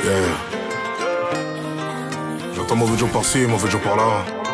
Yeah. J'entends mauvais jour par-ci, mauvais jour par-là.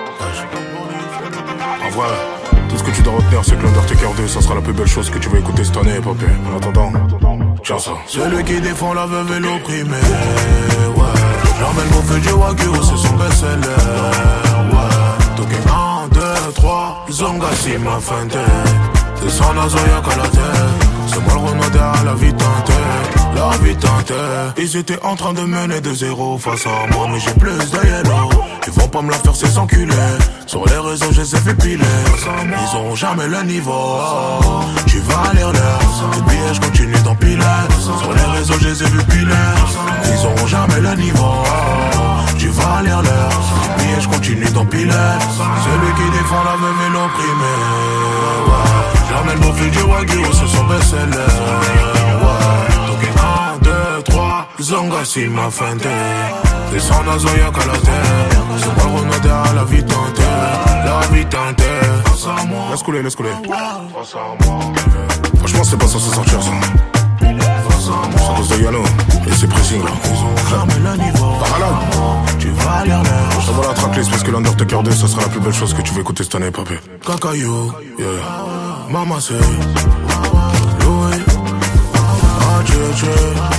En vrai, tout ce que tu dois retenir, c'est que l'Undertaker 2, ça sera la plus belle chose que tu vas écouter cette année, papé. En attendant, tiens ça. Celui qui défend la veuve et l'opprimé, ouais. J'emmène mon feu du Wagyu, c'est son best-seller, ouais. Toqué 1, 2, 3, Zonga si m'a feinté. Descends la Zoya qu'à la tête. C'est moi le Renaud derrière la vie teintée. La vie teintée. Ils étaient en train de mener de 0 face à moi, mais j'ai plus de yellow. Ils vont pas me la faire, ces enculés. Sur les réseaux, je les ai fait piler. Ils auront jamais le niveau. Tu vas lire l'heure. Tes billets, je continue d'empiler. Sur les réseaux, je les ai vu piler. Ils auront jamais le niveau. Tu vas lire l'heure. Tes billets, je continue d'empiler. Celui qui défend la veuve et l'opprimé. J'emmène mon fil du Wagyu, c'est son best-seller. Ouais. 1, 2, 3, Zonga si m'a feinté. Descends la Zoya qu'à la terre. C'est moi le Renaud derrière la vie teintée. La vie teintée. Laisse couler, laisse couler. Franchement, c'est pas censé sortir ça. C'est à cause de Yano et ses pressings là. Jamais le niveau. Par là. Tu vas lire l'heure. Je t'envoie la tracklist parce que l'Undertaker 2, ça sera la plus belle chose que tu vas écouter cette année, papé. Kakayo, Yeah. Mama say, Louis, ah,